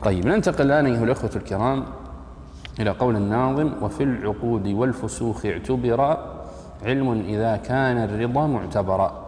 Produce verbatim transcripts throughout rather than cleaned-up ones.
طيب ننتقل الآن أيها الأخوة الكرام إلى قول الناظم: وفي العقود والفسوخ اعتبر علم إذا كان الرضا معتبرا.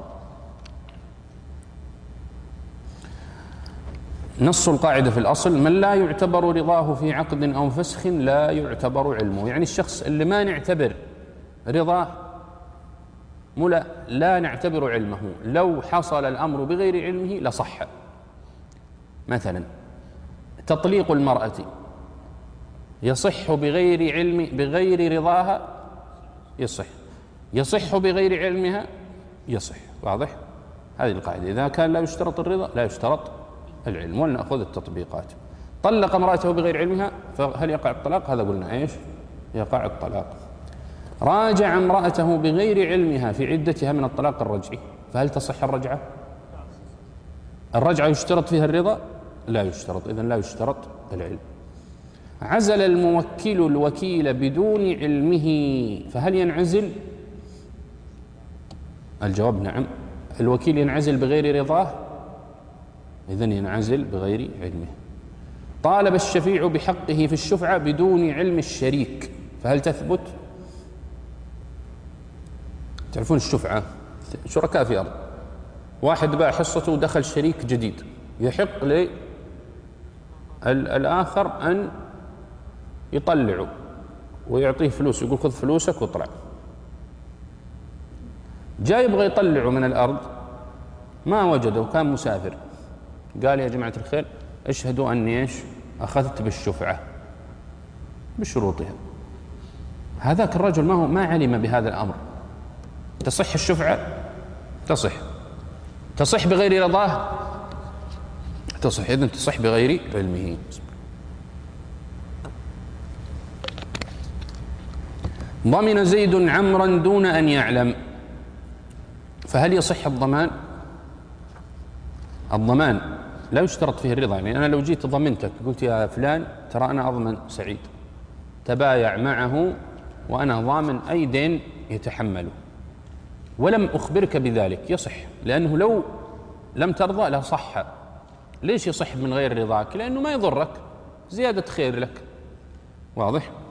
نص القاعدة في الأصل: من لا يعتبر رضاه في عقد أو فسخ لا يعتبر علمه. يعني الشخص اللي ما نعتبر رضاه ملا لا نعتبر علمه، لو حصل الأمر بغير علمه لصح. مثلا تطليق المرأة يصح بغير علم بغير رضاها يصح، يصح بغير علمها يصح. واضح؟ هذه القاعدة. إذا كان لا يشترط الرضا لا يشترط العلم. ولنأخذ التطبيقات. طلق امرأته بغير علمها فهل يقع الطلاق؟ هذا قلنا ايش؟ يقع الطلاق. راجع امرأته بغير علمها في عدتها من الطلاق الرجعي فهل تصح الرجعة؟ الرجعة يشترط فيها الرضا؟ لا يشترط، إذن لا يشترط العلم. عزل الموكل الوكيل بدون علمه فهل ينعزل؟ الجواب نعم، الوكيل ينعزل بغير رضاه، إذن ينعزل بغير علمه. طالب الشفيع بحقه في الشفعة بدون علم الشريك فهل تثبت؟ تعرفون الشفعة شركاء في أرض، واحد باع حصته ودخل شريك جديد، يحق للآخر أن يطلعه ويعطيه فلوس، يقول خذ فلوسك واطلع. جاء يبغى يطلعه من الأرض ما وجده وكان مسافر، قال يا جماعة الخير اشهدوا أني ايش أخذت بالشفعة بشروطها. هذاك الرجل ما هو ما علم بهذا الأمر. تصح الشفعة؟ تصح. تصح بغير رضاه؟ تصح. إذن تصح بغير علمه. ضمن زيد عمرا دون أن يعلم فهل يصح الضمان؟ الضمان لا يشترط فيه الرضا. يعني أنا لو جيت ضمنتك قلت يا فلان ترى أنا أضمن سعيد، تبايع معه وأنا ضامن أي دين يتحمله ولم أخبرك بذلك، يصح، لأنه لو لم ترضى لصح. ليش يصح من غير رضاك؟ لأنه ما يضرك، زيادة خير لك. واضح؟